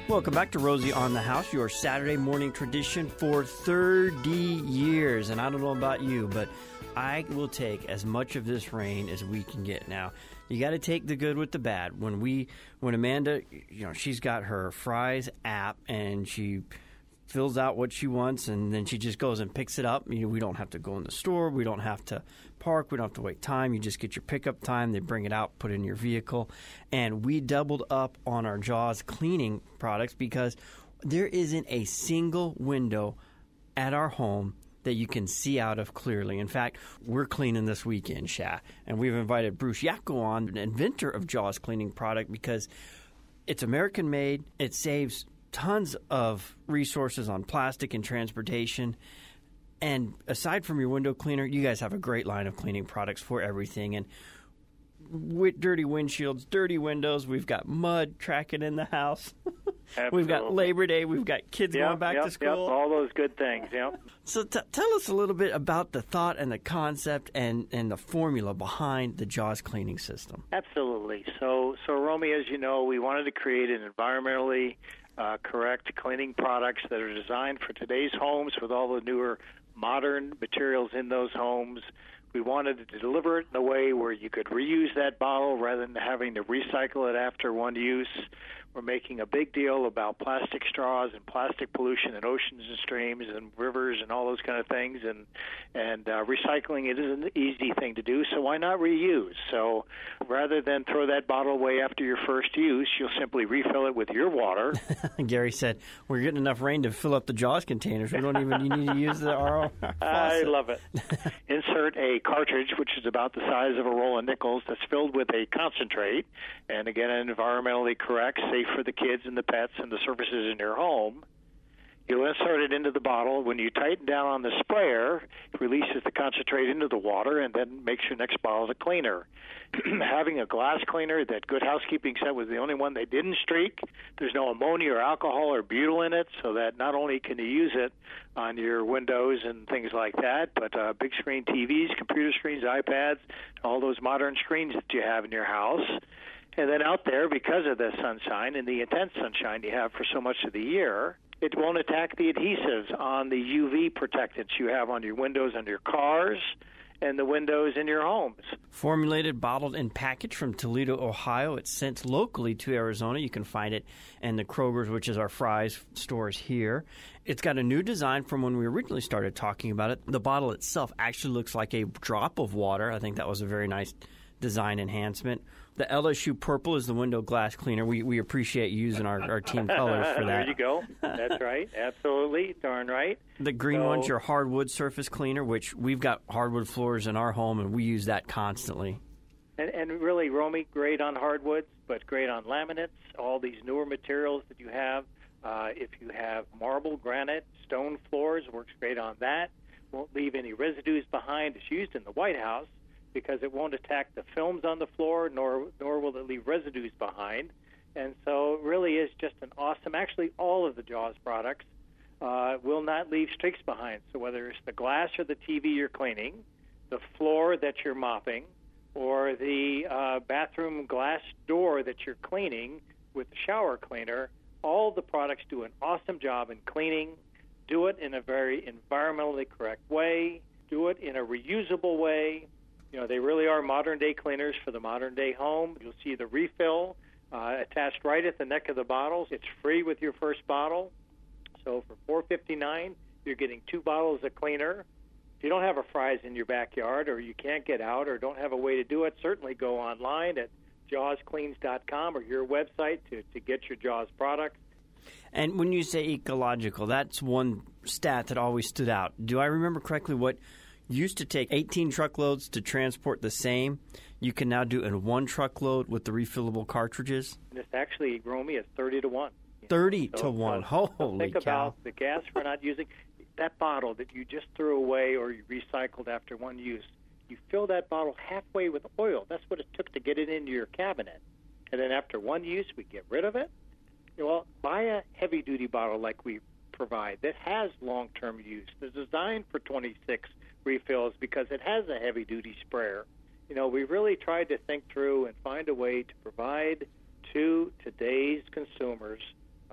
Welcome back to Rosie on the House, your Saturday morning tradition for 30 years. And I don't know about you, but I will take as much of this rain as we can get. Now, you got to take the good with the bad. When Amanda, she's got her Fry's app and she fills out what she wants, and then she just goes and picks it up. We don't have to go in the store. We don't have to park. We don't have to wait time. You just get your pickup time. They bring it out, put it in your vehicle. And we doubled up on our Jaws cleaning products because there isn't a single window at our home that you can see out of clearly. In fact, we're cleaning this weekend, Sha, and we've invited Bruce Yatko on, an inventor of Jaws cleaning product, because it's American-made. It saves tons of resources on plastic and transportation. And aside from your window cleaner, you guys have a great line of cleaning products for everything. And with dirty windshields, dirty windows, we've got mud tracking in the house. We've got Labor Day. We've got kids going back to school. Yep, all those good things, So tell us a little bit about the thought and the concept and the formula behind the Jaws cleaning system. Absolutely. So Romy, as you know, we wanted to create an environmentally correct cleaning products that are designed for today's homes with all the newer modern materials in those homes. We wanted to deliver it in a way where you could reuse that bottle rather than having to recycle it after one use. We're making a big deal about plastic straws and plastic pollution in oceans and streams and rivers and all those kind of things, and recycling it is an easy thing to do, so why not reuse? So rather than throw that bottle away after your first use, you'll simply refill it with your water. Gary said, we're getting enough rain to fill up the Jaws containers. We don't even need to use our faucet. I love it. Insert a cartridge, which is about the size of a roll of nickels, that's filled with a concentrate, and again, environmentally correct, safe for the kids and the pets and the surfaces in your home. You'll insert it into the bottle. When you tighten down on the sprayer, it releases the concentrate into the water and then makes your next bottle a cleaner. Having a glass cleaner that Good Housekeeping said was the only one they didn't streak. There's no ammonia or alcohol or butyl in it, so that not only can you use it on your windows and things like that, but big screen TVs, computer screens, iPads, all those modern screens that you have in your house. And then out there, because of the sunshine and the intense sunshine you have for so much of the year, it won't attack the adhesives on the UV protectants you have on your windows on your cars and the windows in your homes. Formulated, bottled, and packaged from Toledo, Ohio. It's sent locally to Arizona. You can find it in the Kroger's, which is our Fry's stores here. It's got a new design from when we originally started talking about it. The bottle itself actually looks like a drop of water. I think that was a very nice design enhancement. The LSU purple is the window glass cleaner. We appreciate using our team colors for that. There you go. That's right. Absolutely. Darn right. The green one's your hardwood surface cleaner, which we've got hardwood floors in our home, and we use that constantly. And really, Romy, great on hardwoods, but great on laminates, all these newer materials that you have. If you have marble, granite, stone floors, works great on that. Won't leave any residues behind. It's used in the White House, because it won't attack the films on the floor, nor will it leave residues behind. And so it really is just an awesome, actually all of the Jaws products will not leave streaks behind. So whether it's the glass or the TV you're cleaning, the floor that you're mopping, or the bathroom glass door that you're cleaning with the shower cleaner, all the products do an awesome job in cleaning, do it in a very environmentally correct way, do it in a reusable way. They really are modern-day cleaners for the modern-day home. You'll see the refill attached right at the neck of the bottles. It's free with your first bottle. So for $4.59, you're getting 2 bottles of cleaner. If you don't have a Fry's in your backyard, or you can't get out, or don't have a way to do it, certainly go online at jawscleans.com or your website to get your Jaws products. And when you say ecological, that's one stat that always stood out. Do I remember correctly what used to take 18 truckloads to transport the same, you can now do in 1 truckload with the refillable cartridges? And it's actually, Romy, it's 30 to 1. 30 to 1. Holy think cow. About the gas we're not using. That bottle that you just threw away or you recycled after one use, you fill that bottle halfway with oil. That's what it took to get it into your cabinet. And then after one use, we get rid of it. Well, buy a heavy-duty bottle like we provide that has long-term use. It's designed for 26 refills because it has a heavy-duty sprayer. We really tried to think through and find a way to provide to today's consumers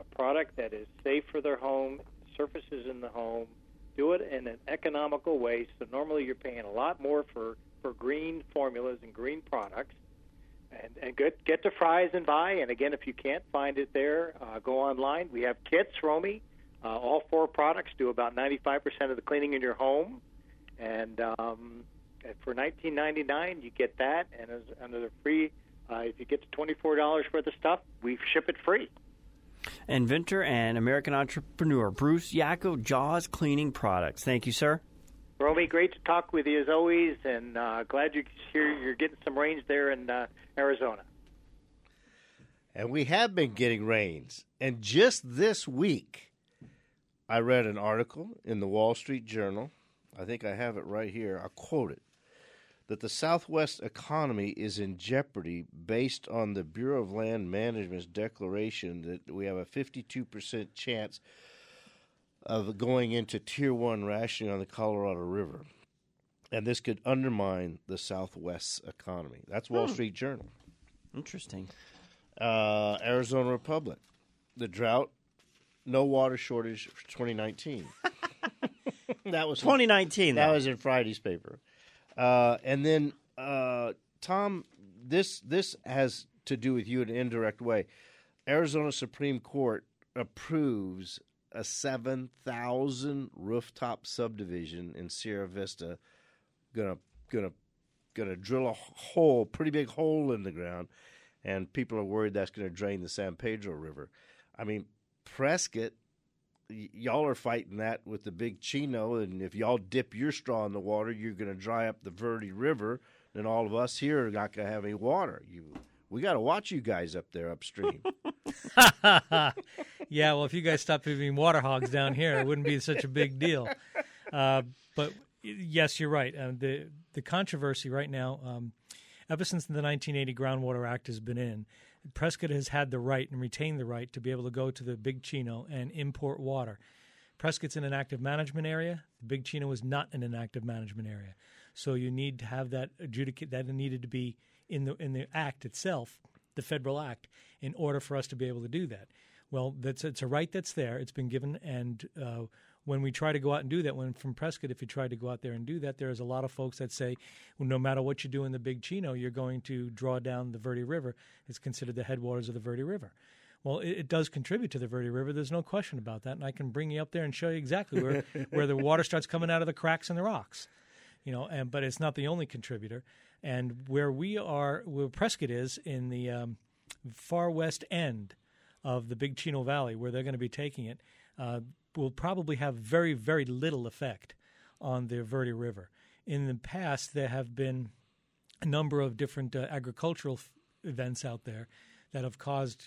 a product that is safe for their home, surfaces in the home, do it in an economical way. So normally you're paying a lot more for green formulas and green products. And get to Fry's and buy. And again, if you can't find it there, go online. We have kits, Romy. All 4 products do about 95% of the cleaning in your home. And for $19.99, you get that. And under the free, if you get to $24 worth of stuff, we ship it free. Inventor and American entrepreneur Bruce Yackel, Jaws Cleaning Products. Thank you, sir. Romy, great to talk with you as always, and glad you're getting some rains there in Arizona. And we have been getting rains. And just this week, I read an article in the Wall Street Journal. I think I have it right here. I'll quote it. That the Southwest economy is in jeopardy based on the Bureau of Land Management's declaration that we have a 52% chance of going into Tier 1 rationing on the Colorado River. And this could undermine the Southwest's economy. That's Wall Street Journal. Interesting. Arizona Republic. The drought, no water shortage for 2019. That was 2019. That was in Friday's paper. And then, Tom, this has to do with you in an indirect way. Arizona Supreme Court approves a 7,000 rooftop subdivision in Sierra Vista. Gonna drill a hole, pretty big hole in the ground, and people are worried that's going to drain the San Pedro River. I mean, Prescott, y'all are fighting that with the Big Chino, and if y'all dip your straw in the water, you're going to dry up the Verde River, and all of us here are not going to have any water. We got to watch you guys up there upstream. Yeah, well, if you guys stopped being water hogs down here, it wouldn't be such a big deal. But yes, you're right. The controversy right now, ever since the 1980 Groundwater Act has been in, Prescott has had the right and retained the right to be able to go to the Big Chino and import water. Prescott's in an active management area. The Big Chino is not in an active management area. So you need to have that adjudicated. That needed to be in the act itself, the federal act, in order for us to be able to do that. Well, it's a right that's there. It's been given, and when we try to go out and do that, from Prescott, if you try to go out there and do that, there's a lot of folks that say, well, no matter what you do in the Big Chino, you're going to draw down the Verde River. It's considered the headwaters of the Verde River. Well, it does contribute to the Verde River. There's no question about that, and I can bring you up there and show you exactly where the water starts coming out of the cracks in the rocks. But it's not the only contributor. And where Prescott is in the far west end of the Big Chino Valley, where they're going to be taking it, will probably have very, very little effect on the Verde River. In the past, there have been a number of different agricultural events out there that have caused,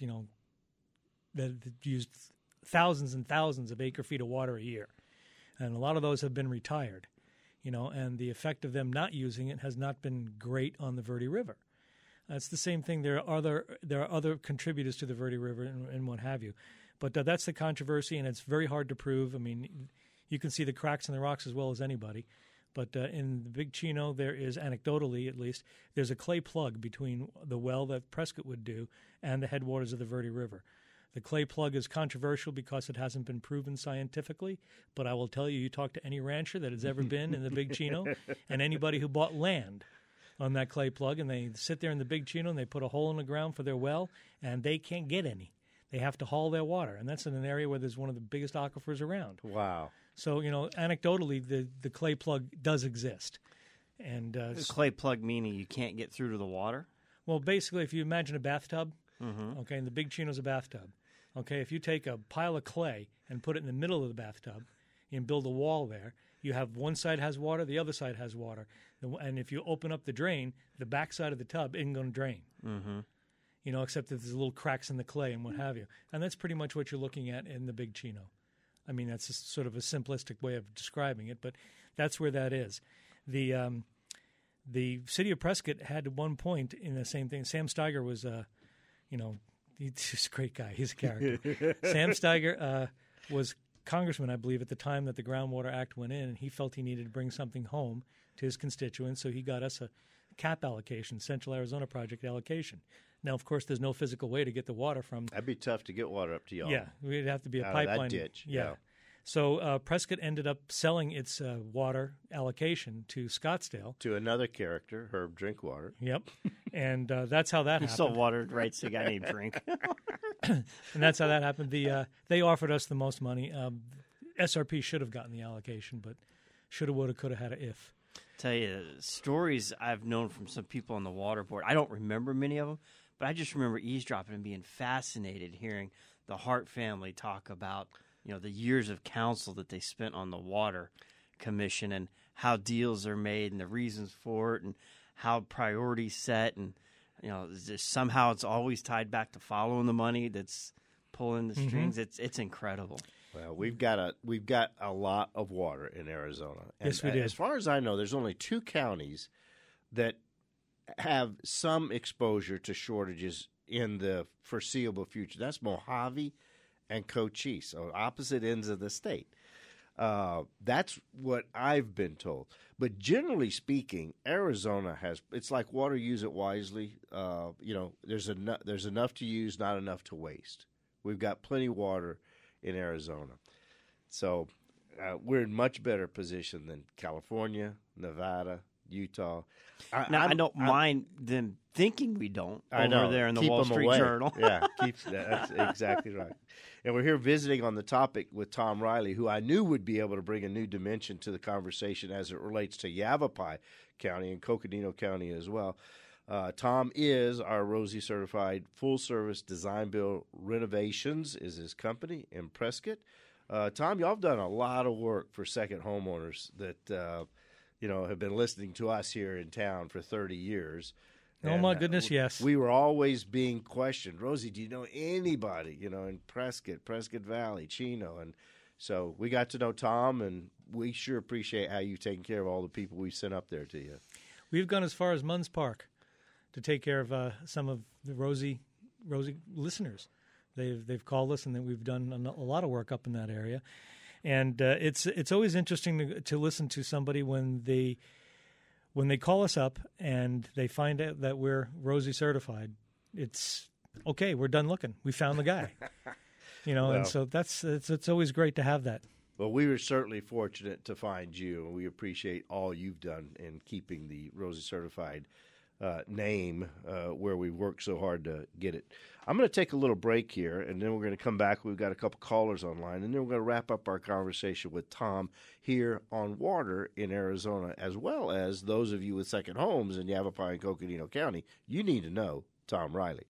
that used thousands and thousands of acre-feet of water a year. And a lot of those have been retired, and the effect of them not using it has not been great on the Verde River. It's the same thing. There are other contributors to the Verde River and what have you. But that's the controversy, and it's very hard to prove. I mean, you can see the cracks in the rocks as well as anybody. But in the Big Chino, there is, anecdotally at least, there's a clay plug between the well that Prescott would do and the headwaters of the Verde River. The clay plug is controversial because it hasn't been proven scientifically, but I will tell you, you talk to any rancher that has ever been in the Big Chino and anybody who bought land on that clay plug, and they sit there in the Big Chino and they put a hole in the ground for their well, and they can't get any. They have to haul their water, and that's in an area where there's one of the biggest aquifers around. Wow. So, anecdotally, the clay plug does exist. And the clay plug meaning you can't get through to the water? Well, basically, if you imagine a bathtub, okay, and the Big Chino's a bathtub. Okay, if you take a pile of clay and put it in the middle of the bathtub and build a wall there, you have one side has water, the other side has water. And if you open up the drain, the back side of the tub isn't going to drain. Except that there's little cracks in the clay and what have you. And that's pretty much what you're looking at in the Big Chino. I mean, that's just sort of a simplistic way of describing it, but that's where that is. The city of Prescott had at one point in the same thing. Sam Steiger was, he's a great guy. He's a character. Sam Steiger was congressman, I believe, at the time that the Groundwater Act went in, and he felt he needed to bring something home to his constituents, so he got us a CAP allocation, Central Arizona Project allocation. Now, of course, there's no physical way to get the water from. That'd be tough to get water up to y'all. Yeah, it'd have to be a Out of pipeline. that ditch. Yeah. So Prescott ended up selling its water allocation to Scottsdale. To another character, Herb Drinkwater. Yep. And that's how that He happened. sold water rights to a guy named Drink. And that's how that happened. They offered us the most money. SRP should have gotten the allocation, but shoulda, woulda, coulda, had a if. Tell you, stories I've known from some people on the water board, I don't remember many of them, but I just remember eavesdropping and being fascinated hearing the Hart family talk about, the years of counsel that they spent on the Water Commission and how deals are made and the reasons for it and how priorities set and, somehow it's always tied back to following the money that's pulling the strings. It's incredible. Well, we've got a lot of water in Arizona. And Yes, we do. As far as I know, there's only 2 counties that have some exposure to shortages in the foreseeable future. That's Mojave and Cochise, so opposite ends of the state. That's what I've been told. But generally speaking, Arizona it's like water, use it wisely. There's enough to use, not enough to waste. We've got plenty of water in Arizona. So we're in much better position than California, Nevada, Utah. I don't mind them thinking we don't I know. over there in the Keep Wall them Street away. Journal. Yeah, that's exactly right. And we're here visiting on the topic with Tom Riley, who I knew would be able to bring a new dimension to the conversation as it relates to Yavapai County and Coconino County as well. Tom is our Rosie certified full-service design build renovations is his company in Prescott. Tom, y'all have done a lot of work for second homeowners that have been listening to us here in town for 30 years. Oh, my goodness, yes. We were always being questioned. Rosie, do you know anybody, in Prescott Valley, Chino? And so we got to know Tom, and we sure appreciate how you've taken care of all the people we've sent up there to you. We've gone as far as Munns Park to take care of some of the Rosie listeners. They've called us, and we've done a lot of work up in that area. And it's always interesting to listen to somebody when they call us up and they find out that we're Rosie certified. It's okay. We're done looking. We found the guy. And so it's always great to have that. Well, we were certainly fortunate to find you, and we appreciate all you've done in keeping the Rosie certified name where we worked so hard to get it. I'm going to take a little break here, and then we're going to come back. We've got a couple callers online, and then we're going to wrap up our conversation with Tom here on water in Arizona, as well as those of you with second homes in Yavapai and Coconino County. You need to know Tom Riley.